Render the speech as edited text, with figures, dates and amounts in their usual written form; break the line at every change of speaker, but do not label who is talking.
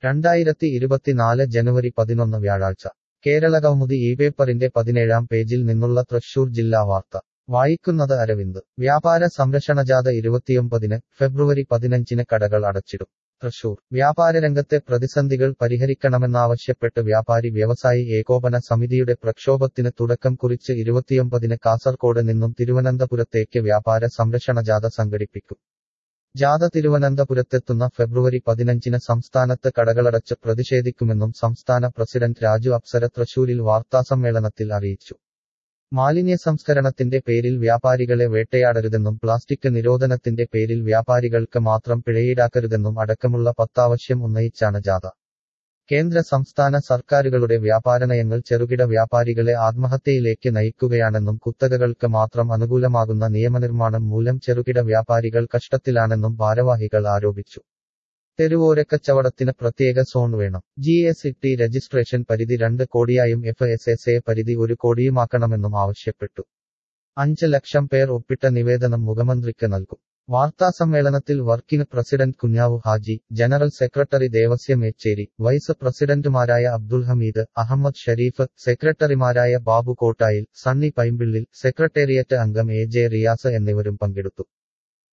2024 ജനുവരി 11 വ്യാഴാഴ്ച കേരളകൗമുദി പേപ്പറിന്റെ 17-ാം പേജിൽ നിന്നുള്ള തൃശൂർ ജില്ലാ വാർത്ത വായിക്കുന്നത് അരവിന്ദ് വ്യാപാര സംരക്ഷണജാഥ 29-ന് ഫെബ്രുവരി 15-ന് കടകൾ അടച്ചിടും തൃശൂർ വ്യാപാരരംഗത്തെ പ്രതിസന്ധികൾ പരിഹരിക്കണമെന്നാവശ്യപ്പെട്ട് വ്യാപാരി വ്യവസായി ഏകോപന സമിതിയുടെ പ്രക്ഷോഭത്തിന് തുടക്കം കുറിച്ച് 29-ന് കാസർകോട് നിന്നും തിരുവനന്തപുരത്തേക്ക് വ്യാപാര സംരക്ഷണജാഥ സംഘടിപ്പിക്കും ജാഥ തിരുവനന്തപുരത്തെത്തുന്ന ഫെബ്രുവരി 15-ന് സംസ്ഥാനത്ത് കടകളടച്ച് പ്രതിഷേധിക്കുമെന്നും സംസ്ഥാന പ്രസിഡന്റ് രാജു അപ്സര തൃശൂരിൽ വാർത്താസമ്മേളനത്തിൽ അറിയിച്ചു മാലിന്യ സംസ്കരണത്തിന്റെ പേരിൽ വ്യാപാരികളെ വേട്ടയാടരുതെന്നും പ്ലാസ്റ്റിക് നിരോധനത്തിന്റെ പേരിൽ വ്യാപാരികൾക്ക് മാത്രം പിഴയീടാക്കരുതെന്നും അടക്കമുള്ള 10 ആവശ്യം ഉന്നയിച്ചാണ് ജാഥ കേന്ദ്ര സംസ്ഥാന സർക്കാരുകളുടെ വ്യാപാരനയങ്ങൾ ചെറുകിട വ്യാപാരികളെ ആത്മഹത്യയിലേക്ക് നയിക്കുകയാണെന്നും കുത്തകകൾക്ക് മാത്രം അനുകൂലമാകുന്ന നിയമനിർമ്മാണം മൂലം ചെറുകിട വ്യാപാരികൾ കഷ്ടത്തിലാണെന്നും ഭാരവാഹികൾ ആരോപിച്ചു തെരുവോരക്കച്ചവടത്തിന് പ്രത്യേക സോൺ വേണം GST രജിസ്ട്രേഷൻ പരിധി 2 കോടിയായും FSSA പരിധി 1 കോടിയുമാക്കണമെന്നും ആവശ്യപ്പെട്ടു 5 ലക്ഷം പേർ ഒപ്പിട്ട നിവേദനം മുഖ്യമന്ത്രിക്ക് നൽകും വാർത്താസമ്മേളനത്തിൽ working president Kunjavu Haji general secretary Devasyam Mechery vice പ്രസിഡന്റുമാരായ അബ്ദുൽ ഹമീദ് അഹമ്മദ് ഷരീഫ് സെക്രട്ടറിമാരായ ബാബു കോട്ടായിൽ സണ്ണി പൈമ്പിള്ളിൽ സെക്രട്ടേറിയറ്റ് അംഗം AJ റിയാസ് എന്നിവരും പങ്കെടുത്തു